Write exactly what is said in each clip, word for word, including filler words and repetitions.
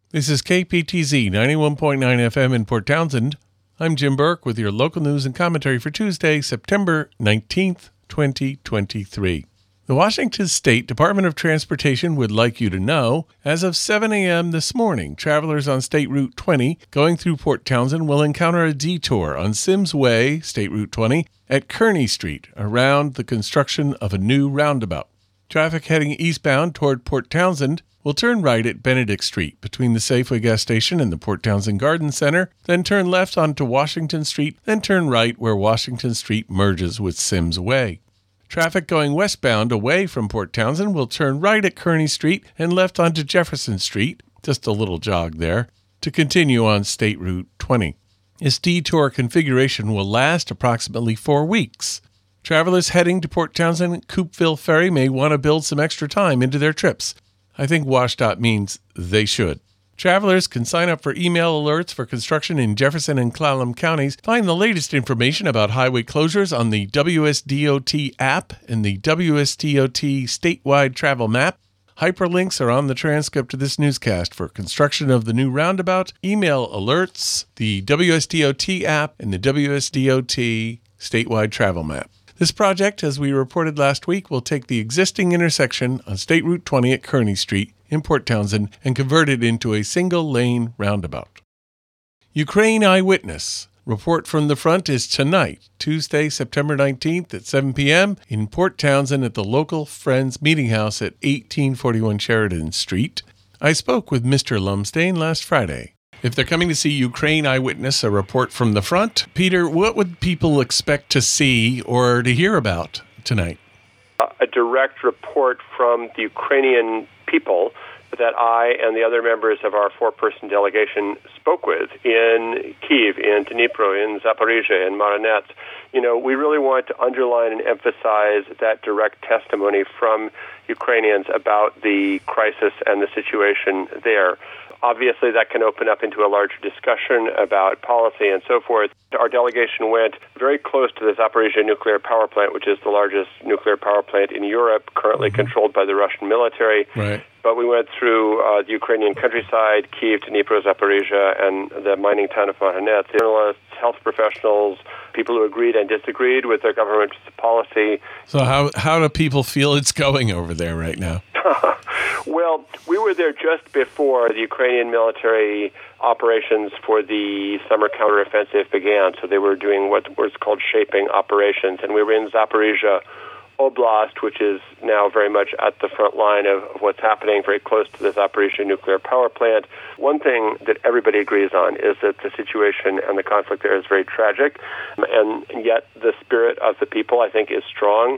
This is K P T Z ninety-one point nine F M in Port Townsend. I'm Jim Burke with your local news and commentary for Tuesday, September nineteenth, twenty twenty-three. The Washington State Department of Transportation would like you to know, as of seven a.m. this morning, travelers on State Route twenty going through Port Townsend will encounter a detour on Sims Way, State Route twenty, at Kearney Street, around the construction of a new roundabout. Traffic heading eastbound toward Port Townsend will turn right at Benedict Street between the Safeway gas station and the Port Townsend Garden Center, then turn left onto Washington Street, then turn right where Washington Street merges with Sims Way. Traffic going westbound away from Port Townsend will turn right at Kearney Street and left onto Jefferson Street, just a little jog there, to continue on State Route twenty. This detour configuration will last approximately four weeks. Travelers heading to Port Townsend Coupeville Ferry may want to build some extra time into their trips. I think WashDOT means they should. Travelers can sign up for email alerts for construction in Jefferson and Clallam counties. Find the latest information about highway closures on the W S D O T app and the W S D O T statewide travel map. Hyperlinks are on the transcript of this newscast for construction of the new roundabout, email alerts, the W S D O T app, and the W S D O T statewide travel map. This project, as we reported last week, will take the existing intersection on State Route twenty at Kearney Street in Port Townsend and convert it into a single-lane roundabout. Ukraine Eyewitness. Report from the front is tonight, Tuesday, September nineteenth at seven p.m. in Port Townsend at the local Friends Meeting House at eighteen forty-one Sheridan Street. I spoke with Mister Lumsdaine last Friday. If they're coming to see Ukraine Eyewitness, a report from the front, Peter, what would people expect to see or to hear about tonight? A direct report from the Ukrainian people that I and the other members of our four-person delegation spoke with in Kyiv, in Dnipro, in Zaporizhia, in Marinets. You know, we really want to underline and emphasize that direct testimony from Ukrainians about the crisis and the situation there. Obviously, that can open up into a larger discussion about policy and so forth. Our delegation went very close to the Zaporizhia nuclear power plant, which is the largest nuclear power plant in Europe, currently mm-hmm. controlled by the Russian military. Right. But we went through uh, the Ukrainian countryside, Kyiv, Dnipro, Zaporizhia, and the mining town of Marinets. Journalists, health professionals, people who agreed and disagreed with their government's policy. So how how do people feel it's going over there right now? Well, we were there just before the Ukrainian military operations for the summer counteroffensive began. So they were doing what was called shaping operations. And we were in Zaporizhia Oblast, which is now very much at the front line of, of what's happening, very close to the Zaporizhia nuclear power plant. One thing that everybody agrees on is that the situation and the conflict there is very tragic, and, and yet the spirit of the people, I think, is strong,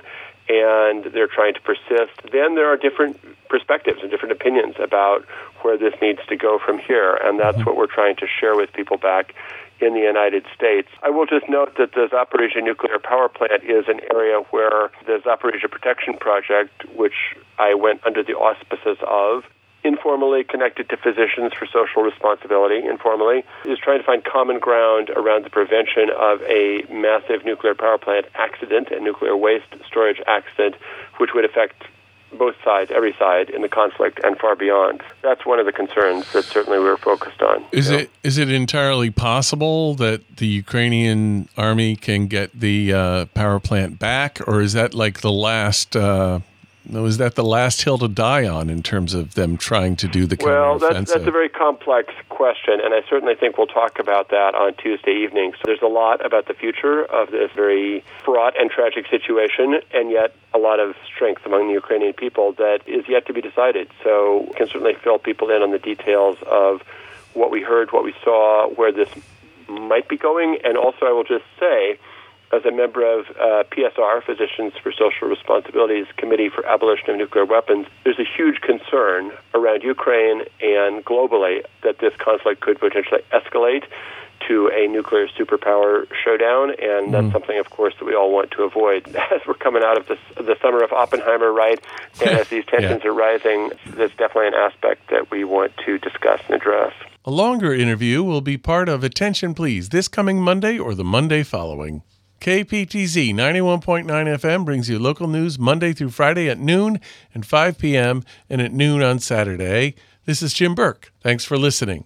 and they're trying to persist. Then there are different perspectives and different opinions about where this needs to go from here, and that's mm-hmm. what we're trying to share with people back in the United States. I will just note that the Zaporizhia nuclear power plant is an area where the Zaporizhia Protection Project, which I went under the auspices of, informally connected to Physicians for Social Responsibility, informally, is trying to find common ground around the prevention of a massive nuclear power plant accident, a nuclear waste storage accident, which would affect both sides, every side in the conflict and far beyond. That's one of the concerns that certainly we're focused on. Is you it know? is it entirely possible that the Ukrainian army can get the uh, power plant back, or is that like the last... Uh Was that the last hill to die on in terms of them trying to do the counteroffensive? Well, that's, that's a very complex question, and I certainly think we'll talk about that on Tuesday evening. So there's a lot about the future of this very fraught and tragic situation, and yet a lot of strength among the Ukrainian people that is yet to be decided. So we can certainly fill people in on the details of what we heard, what we saw, where this might be going, and also I will just say, as a member of uh, P S R, Physicians for Social Responsibility's Committee for Abolition of Nuclear Weapons, there's a huge concern around Ukraine and globally that this conflict could potentially escalate to a nuclear superpower showdown, and that's mm. something, of course, that we all want to avoid. As we're coming out of this, the summer of Oppenheimer, right, and as these tensions yeah. are rising, that's definitely an aspect that we want to discuss and address. A longer interview will be part of Attention Please this coming Monday or the Monday following. K P T Z ninety-one point nine F M brings you local news Monday through Friday at noon and five p.m. and at noon on Saturday. This is Jim Burke. Thanks for listening.